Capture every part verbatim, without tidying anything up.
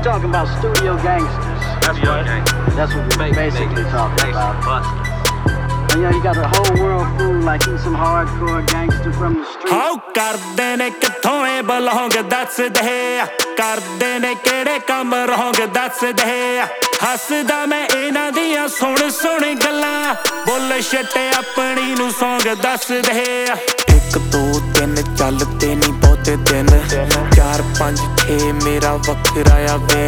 talking about studio gangsters. That's what. That's what we're basically talking about. And you know, you got the whole world fooled like he's some hardcore gangster from the street. How ਕਰਦੇ ਨੇ ਕਿੱਥੋਂ ਏ belong ਦੱਸ ਦੇ ਕਰਦੇ ਨੇ ਕਿਹੜੇ ਕੰਮ wrong ਦੱਸ ਦੇ ਹੱਸਦਾ ਮੈਂ ਇਹਨਾਂ ਦੀਆਂ ਸੁਣ ਸੁਣ ਗੱਲਾਂ bullshit ਆਪਣੀ ਨੂੰ song ਦੱਸ ਦੇ ਇੱਕ ਦੋ ਤਿੰਨ ਚੱਲਦੇ ਨਹੀਂ ਬਹੁਤੇ ਦਿਨ ਚਾਰ ਪੰਜ ਛੇ ਮੇਰਾ ਵੱਖਰਾ ਆ ਵੇ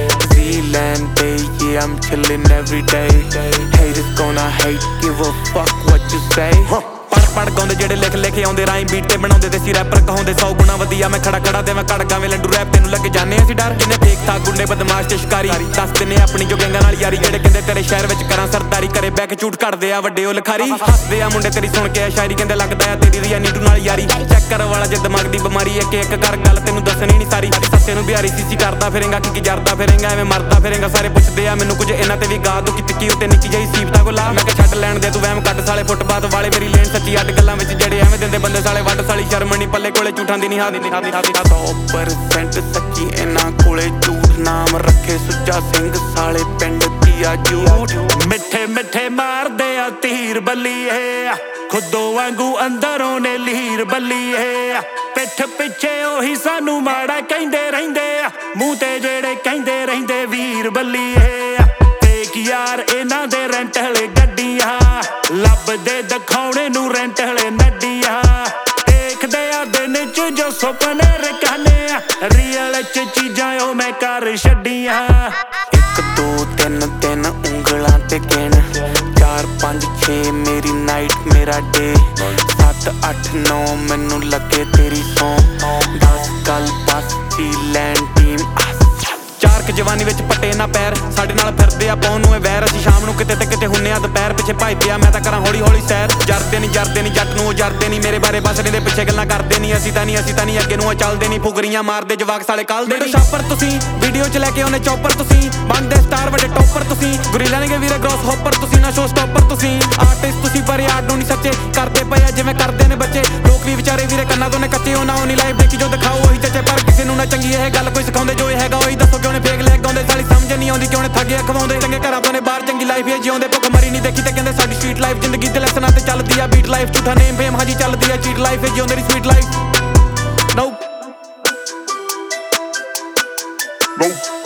Zealand day, yeah I'm chillin' every day Haters gonna hate, give a fuck what you say ਪੜ ਪੜ ਗਾਉਂਦੇ ਜਿਹੜੇ ਲਿਖ ਲਿਖ ਆਉਂਦੇ ਰਾਈਮ ਬੀਟ ਤੇ ਬਣਾਉਂਦੇ ਦੇਸੀ ਰੈਪਰ ਕਹਾਉਂਦੇ ਸੌ ਗੁਣਾ ਵਧੀਆ ਮੈਂ ਖੜਾ ਖੜਾ ਤੇ ਮੈਂ ਕੜ ਗਾਵੇਂ ਲੰਡੂ ਰੈਪ ਤੈਨੂੰ ਲੱਗੇ ਜਾਣੇ ਅਸੀਂ ਡਰ ਕਿੰਨੇ ਫੇਕ ਥਾ ਗੁੰਡੇ ਬਦਮਾਸ਼ ਤੇ ਸ਼ਿਕਾਰੀ ਦੱਸਦੇ ਨੇ ਆਪਣੀ ਜੋ ਗੈਂਗਾਂ ਨਾਲ ਯਾਰੀ ਜਿਹੜੇ ਕਹਿੰਦੇ ਤੇਰੇ ਸ਼ਹਿਰ ਵਿੱਚ ਕਰਾਂ ਸਰਦਾਰੀ ਕਰੇ ਬੈਕ ਝੂਠ ਕੱਢਦੇ ਆ ਵੱਡੇ ਉਹ ਲਿਖਾਰੀ ਹੱਸਦੇ ਆ ਮੁੰਡੇ ਤੇਰੀ ਸੁਣ ਕੇ ਆ ਸ਼ਾਇਰੀ ਕਹਿੰਦੇ ਲੱਗਦਾ ਆ ਤੇਰੀ ਰਿਆ ਨੀਟੂ ਨਾਲ ਯਾਰੀ ਚੈੱਕ ਕਰ ਵਾਲਾ ਜੇ ਦਿਮਾਗ ਦੀ ਬਿਮਾਰੀ ਇੱਕ ਇੱਕ ਕਰ ਗੱਲ ਤੈਨੂੰ ਦੱਸਣੀ ਨਹੀਂ ਸਾਰੀ ਸੱਸੇ ਨੂੰ ਬਿਹਾਰੀ ਸੀਸੀ ਕਰਦਾ ਫਿਰੇਂਗਾ ਕੀ ਕੀ ਜਰਦਾ ਫਿਰੇਂਗਾ ਐਵੇਂ ਮਰਦਾ ਫਿਰੇਂਗਾ ਸਾਰੇ ਪੁੱਛਦੇ ਆ ਮੈਨੂੰ ਕੁਝ ਇਹਨਾਂ ਤੇ ਵੀ ਗਾ ਦੋ ਕਿ ਟਿੱਕੀ ਉੱਤੇ ਨਿੱਕੀ ਜਿਹੀ ਸੀਪਤਾ ਕੋ ਲਾ ਮੈਂ ਕਿ ਛੱਡ ਲੈਣ ਦੇ ਤੂੰ ਵਹਿਮ ਕੱਢ ਸਾਲੇ ਫੁੱਟਬਾਤ ਵਾਲੇ ਮੇਰੀ ਲੇਨ ਸੱਚੀ ਅੱਡ ਗੱਲਾਂ ਵਿੱਚ ਜਿਹੜੇ ਐਵੇਂ ਦਿੰਦੇ ਬੰਦੇ ਸਾਲੇ ਵੱਡ ਸਾਲੀ ਸ਼ਰਮ ਨਹੀਂ ਪੱਲੇ ਕੋਲੇ ਝੂਠਾਂ ਦੀ ਨਹੀਂ ਹਾਦੀ ਨਹੀਂ ਹਾਦੀ ਹਾਦੀ ਸੌ ਪਰਸੈਂਟ ਸੱਚੀ ਇਹਨਾਂ ਕੋਲੇ ਝੂਠ ਨਾਮ ਰੱਖੇ ਸੁੱਚਾ ਸਿੰਘ ਸਾਲੇ ਪਿੰਡ ਦੀ ਆ ਝੂਠ ਮਿੱਠੇ ਮਿੱਠੇ ਮਾਰਦੇ ਆ ਤੀਰ ਬੱਲੀਏ ਖੁਦੋਂ ਵਾਂਗੂ ਅੰਦਰੋਂ ਨੇ ਲੀਰ ਬੱਲੀਏ ਪਿੱਠ ਪਿੱਛੇ ਉਹੀ ਸਾਨੂੰ ਮਾੜਾ ਕਹਿੰਦੇ ਰਹਿੰਦੇ ਆ ਮੂੰਹ ਤੇ ਜਿਹੜੇ ਕਹਿੰਦੇ ਰਹਿੰਦੇ ਵੀਰ ਬੱਲੀਏ ਦੇਖ ਯਾਰ ਇਹਨਾਂ ਦੇ ਰੈਂਟ ਹਲੇ ਗੱਡੀਆਂ ਲੱਭਦੇ ਦਿਖਾਉਣੇ ਨੂੰ ਰੈਂਟ ਹਲੇ ਨੱਡੀਆਂ ਦੇਖਦੇ ਆ ਦਿਨ ਚ ਜੋ ਸੁਪਨੇ ਰਕਾਨੇ ਆ ਰੀਅਲ ਚ ਚੀਜ਼ਾਂ ਉਹ ਮੈਂ ਕਰ ਛੱਡੀਆਂ ਇੱਕ ਦੋ ਤਿੰਨ ਤਿੰਨ ਉਂਗਲਾਂ ਤੇ ਗਿਣ ਚਾਰ ਪੰਜ ਛੇ ਮੇਰੀ ਨਾਈਟ ਮੇਰਾ ਡੇ ਸੱਤ ਅੱਠ ਨੌ ਮੈਨੂੰ ਲੱਗੇ ਤੇਰੀ ਸੌਂ ਦਸ ਗੱਲ ਬਸ Zealand team ਚਾਰ ਕ ਜਵਾਨੀ ਵਿੱਚ ਪੱਟੇ ਨਾ ਪੈਰ ਸਾਡੇ ਨਾਲ ਫਿਰਦੇ ਆ ਪਾਉਣ ਨੂੰ ਇਹ ਵੈਰ ਅਸੀਂ ਸ਼ਾਮ ਨੂੰ ਕਿਤੇ ਤੇ ਕਿਤੇ ਹੁੰਨੇ ਆ ਦੁਪਹਿਰ ਪਿੱਛੇ ਭੱਜਦੇ ਆ ਮੈਂ ਤਾਂ ਕਰਾਂ ਹੌਲੀ ਹੌਲੀ ਸੈਰ ਜਰਦੇ ਨਹੀਂ ਜਰਦੇ ਨਹੀਂ ਜੱਟ ਨੂੰ ਉਹ ਜਰਦੇ ਨਹੀਂ ਮੇਰੇ ਬਾਰੇ ਬਸ ਦੇ ਪਿੱਛੇ ਗੱਲਾਂ ਕਰਦੇ ਨਹੀਂ ਅਸੀਂ ਤਾਂ ਨਹੀਂ ਅਸੀਂ ਤਾਂ ਨਹੀਂ ਅੱਗੇ ਨੂੰ ਚੱਲਦੇ ਨਹੀਂ ਫੁਗਰੀਆਂ ਮਾਰਦੇ ਜਵਾਕ ਸਾਲੇ ਕੱਲਦੇ ਨਹੀਂ ਸ਼ਾਪਰ ਤੁਸੀਂ ਵੀਡੀਓ ਚ ਲੈ ਕੇ ਆਉਨੇ ਚੌਪਰ ਤੁਸੀਂ ਬਣਦੇ ਸਟਾਰ ਵੱਡੇ ਟੌਪਰ ਤੁਸੀਂ ਗੁਰੀਲਾ ਨੇ ਵੀਰੇ ਗ੍ਰੋਸ ਹੋਪਰ ਤੁਸੀਂ ਨਾ ਸ਼ੋ ਸਟਾਪਰ ਤੁਸੀਂ ਆਰਟਿਸਟ ਤੁਸੀਂ ਪਰ ਯਾਰ ਨੂੰ ਨਹੀਂ ਸੱਚੇ ਕਰਦੇ ਪਏ ਆ ਜਿਵੇਂ ਕਰਦੇ ਨੇ ਬੱਚੇ ਲੋਕ ਵੀ ਵਿਚਾਰੇ ਵੀਰੇ ਕੰਨਾਂ ਤੋਂ ਨੇ ਕੱਚੇ ਉਹ ਨਾ ਉਹ ਨਹੀਂ ਲਾਈਵ ਦੇਖੀ ਜੋ ਦਿਖਾਓ ਉਹੀ ਚੱਚੇ ਪਰ ਕਿਸੇ ਨੂੰ ਨਾ ਚੰਗੀ ਇਹ ਗੱਲ ਕੋਈ ਸਿਖਾਉਂਦੇ ਜੋ ਇਹ ਹੈਗਾ ਉਹੀ ਦੱਸੋ ਕਿਉਂ ਨੇ ਫੇਕ ਲੈ ਗਾਉਂਦੇ ਸਾਲੀ ਸਮਝ ਨਹੀਂ ਆਉਂਦੀ ਕਿਉਂ ਨੇ ਠੱਗੇ ਖਵਾਉਂਦੇ ਚੰਗੇ ਘਰਾਂ ਤੋਂ ਨੇ ਬਾਹਰ ਚੰਗੀ ਲਾਈਫ ਇਹ ਜਿਉਂਦੇ ਭੁੱਖ ਮਰੀ ਨਹੀਂ ਦੇਖੀ ਤੇ ਕਹਿੰਦੇ ਸਾਡੀ ਸਟਰੀਟ ਲਾਈਫ ਜ਼ਿੰਦਗੀ ਦੇ ਲੈਸਨਾਂ ਤੇ ਚੱਲਦੀ ਆ ਬੀਟ ਲਾਈਫ ਝੂਠਾ ਨੇਮ ਫੇਮ ਹਾਜੀ ਚੱਲਦੀ ਆ ਚੀਟ ਲਾਈਫ ਇਹ ਜਿਉਂਦੇ ਦੀ ਸਵੀਟ ਲਾਈਫ ਨੋ ਨੋ